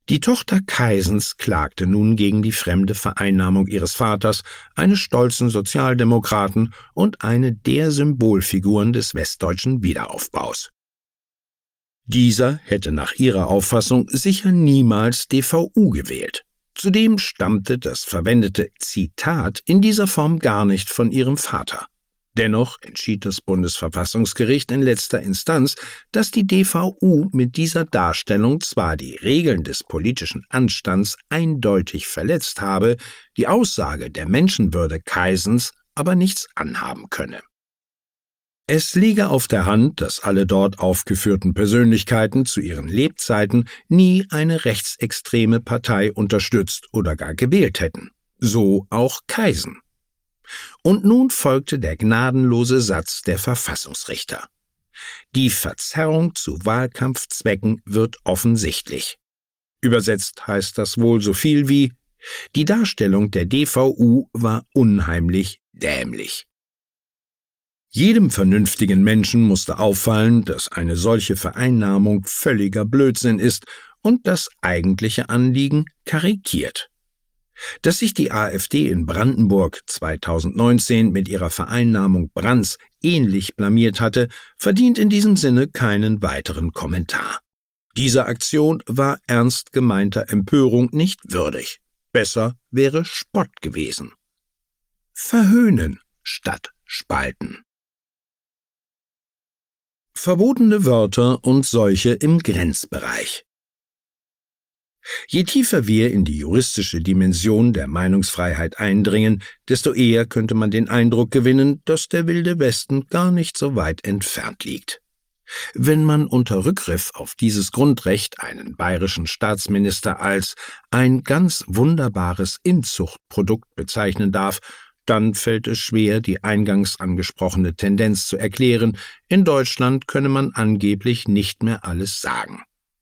Die Tochter Kaisens klagte nun gegen die fremde Vereinnahmung ihres Vaters, eines stolzen Sozialdemokraten und eine der Symbolfiguren des westdeutschen Wiederaufbaus. Dieser hätte nach ihrer Auffassung sicher niemals DVU gewählt. Zudem stammte das verwendete Zitat in dieser Form gar nicht von ihrem Vater. Dennoch entschied das Bundesverfassungsgericht in letzter Instanz, dass die DVU mit dieser Darstellung zwar die Regeln des politischen Anstands eindeutig verletzt habe, die Aussage der Menschenwürde Kaisens aber nichts anhaben könne. Es liege auf der Hand, dass alle dort aufgeführten Persönlichkeiten zu ihren Lebzeiten nie eine rechtsextreme Partei unterstützt oder gar gewählt hätten. So auch Kaisen. Und nun folgte der gnadenlose Satz der Verfassungsrichter. Die Verzerrung zu Wahlkampfzwecken wird offensichtlich. Übersetzt heißt das wohl so viel wie: Die Darstellung der DVU war unheimlich dämlich. Jedem vernünftigen Menschen musste auffallen, dass eine solche Vereinnahmung völliger Blödsinn ist und das eigentliche Anliegen karikiert. Dass sich die AfD in Brandenburg 2019 mit ihrer Vereinnahmung Brandts ähnlich blamiert hatte, verdient in diesem Sinne keinen weiteren Kommentar. Diese Aktion war ernst gemeinter Empörung nicht würdig. Besser wäre Spott gewesen. Verhöhnen statt spalten. Verbotene Wörter und solche im Grenzbereich. Je tiefer wir in die juristische Dimension der Meinungsfreiheit eindringen, desto eher könnte man den Eindruck gewinnen, dass der Wilde Westen gar nicht so weit entfernt liegt. Wenn man unter Rückgriff auf dieses Grundrecht einen bayerischen Staatsminister als ein ganz wunderbares Inzuchtprodukt bezeichnen darf, dann fällt es schwer, die eingangs angesprochene Tendenz zu erklären: In Deutschland könne man angeblich nicht mehr alles sagen.